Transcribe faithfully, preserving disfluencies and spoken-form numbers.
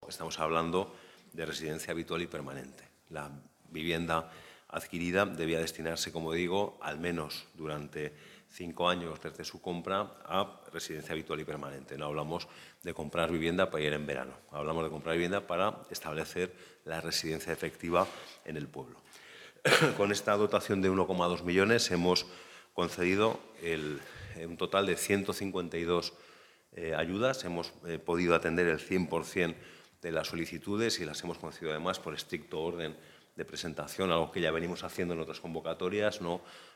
estamos hablando de residencia habitual y permanente. La vivienda adquirida debía destinarse, como digo, al menos durante cinco años desde su compra a residencia habitual y permanente. No hablamos de comprar vivienda para ir en verano, hablamos de comprar vivienda para establecer la residencia efectiva en el pueblo. Con esta dotación de uno coma dos millones hemos concedido el, un total de ciento cincuenta y dos eh, ayudas. Hemos eh, podido atender el cien por cien de las solicitudes y las hemos concedido además por estricto orden de presentación, algo que ya venimos haciendo en otras convocatorias, no